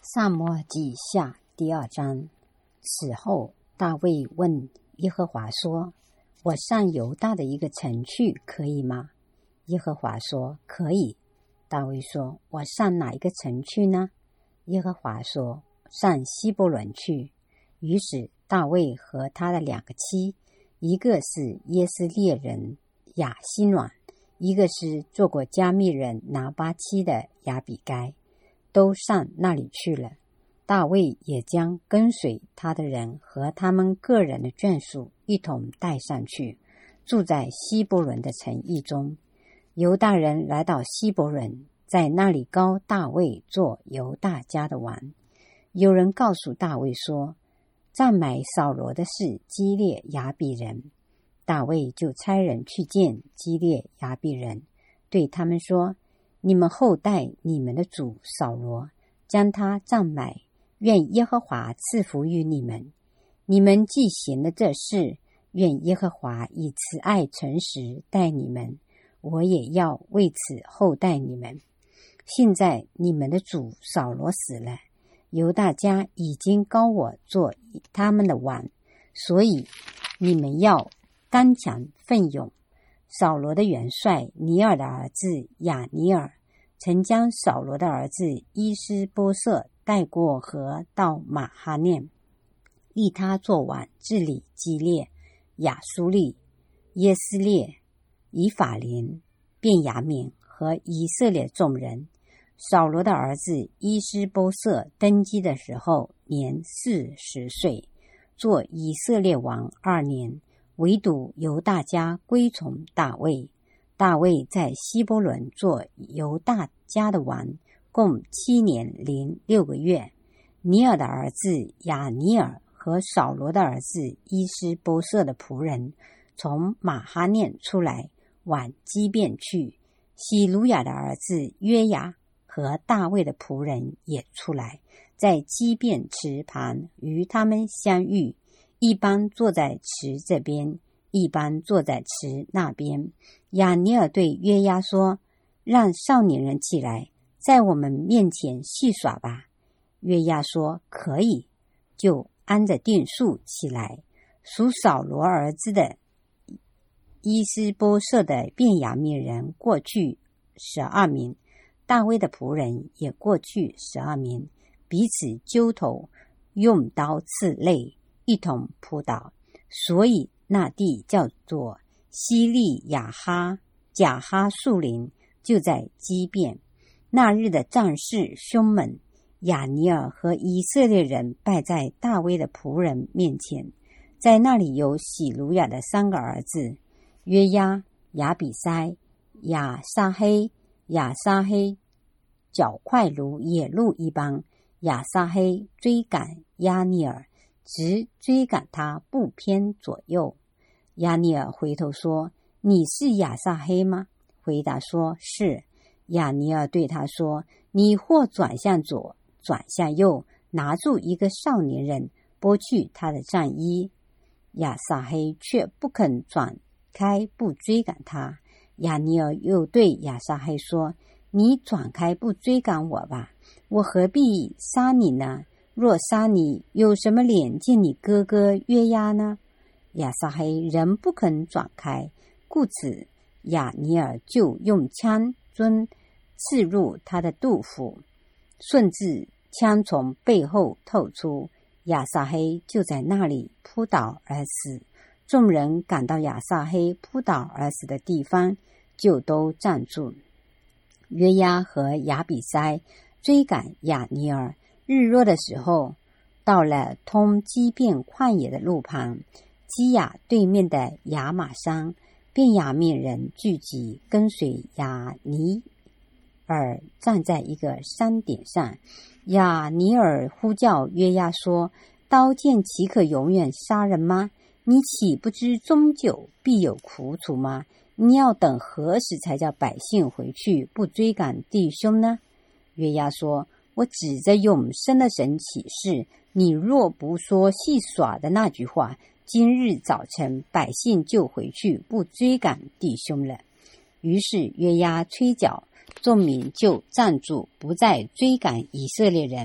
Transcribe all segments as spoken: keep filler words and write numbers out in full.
撒母耳记下第二章。此后，大卫问耶和华说：“我上犹大的一个城去，可以吗？”耶和华说：“可以。”大卫说：“我上哪一个城去呢？”耶和华说：“上希伯伦去。”于是大卫和他的两个妻，一个是耶斯列人亚希暖，一个是做过加密人拿巴妻的亚比该，都上那里去了。大卫也将跟随他的人和他们个人的眷属一同带上去，住在希伯伦的城邑中。犹大人来到希伯伦，在那里膏大卫做犹大家的王。有人告诉大卫说，赞买扫罗的是基列雅比人。大卫就差人去见基列雅比人，对他们说：“你们后代你们的主扫罗，将他赞买，愿耶和华赐福于你们。你们既行了这事，愿耶和华以慈爱诚实待你们，我也要为此厚待你们。现在你们的主扫罗死了，犹大家已经膏我做他们的王，所以你们要刚强奋勇。扫罗的元帅尼尔的儿子亚尼尔，曾将扫罗的儿子伊施波设带过河到马哈念，立他做王，治理基列、亚苏利、耶斯列、以法莲、便雅悯和以色列众人。扫罗的儿子伊施波设登基的时候年四十岁，做以色列王二年，唯独犹大家归从大卫。大卫在希伯伦做犹大家的王，共七年零六个月。尼尔的儿子亚尼尔和扫罗的儿子伊施波设的仆人从马哈念出来，往基遍去。喜鲁雅的儿子约雅和大卫的仆人也出来，在基遍池旁与他们相遇，一般坐在池这边，一般坐在池那边。亚尼尔对约押说：“让少年人起来，在我们面前戏耍吧。”约押说：“可以。”就按着定数起来。属扫罗儿子的伊施波设的便雅悯人过去十二名，大卫的仆人也过去十二名，彼此揪头，用刀刺肋，一同扑倒。所以那地叫做西利亚哈贾哈树林，就在基遍。那日的战事凶猛，亚尼尔和以色列人败在大卫的仆人面前。在那里有喜鲁雅的三个儿子，约押、亚比筛、亚撒黑。亚撒黑脚快如野鹿一般，亚撒黑追赶亚尼尔，直追赶他不偏左右。亚尼尔回头说：“你是亚撒黑吗？”回答说：“是。”亚尼尔对他说：“你或转向左，转向右，拿住一个少年人，剥去他的战衣。”亚撒黑却不肯转开，不追赶他。亚尼尔又对亚撒黑说：“你转开不追赶我吧，我何必杀你呢？若杀你，有什么脸见你哥哥约押呢？”亚撒黑仍不肯转开，故此亚尼尔就用枪针刺入他的肚腹，顺至枪从背后透出，亚撒黑就在那里扑倒而死。众人赶到亚撒黑扑倒而死的地方，就都站住。约押和亚比筛追赶亚尼尔，日落的时候，到了通基遍旷野的路旁，基亚对面的亚玛山，便雅悯人聚集，跟随亚尼尔站在一个山顶上。亚尼尔呼叫约押说：“刀剑岂可永远杀人吗？你岂不知终究必有苦楚吗？你要等何时才叫百姓回去，不追赶弟兄呢？”约押说：“我指着永生的神起誓，你若不说戏耍的那句话，今日早晨百姓就回去，不追赶弟兄了。”于是约押吹角，众民就站住，不再追赶以色列人，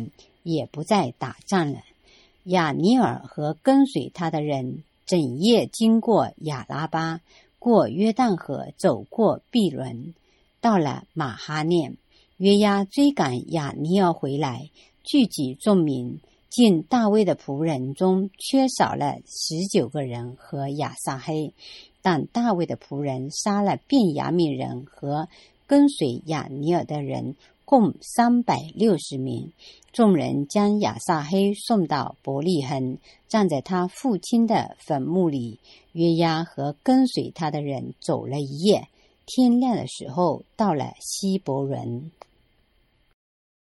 也不再打仗了。亚尼尔和跟随他的人整夜经过亚拉巴，过约旦河，走过毕伦，到了马哈念。约押追赶亚尼尔回来，聚集众民，见大卫的仆人中缺少了十九个人和亚撒黑，但大卫的仆人杀了便雅悯人和跟随亚尼尔的人，共三百六十名。众人将亚撒黑送到伯利恒，站在他父亲的坟墓里。约押和跟随他的人走了一夜，天亮的时候到了希伯伦。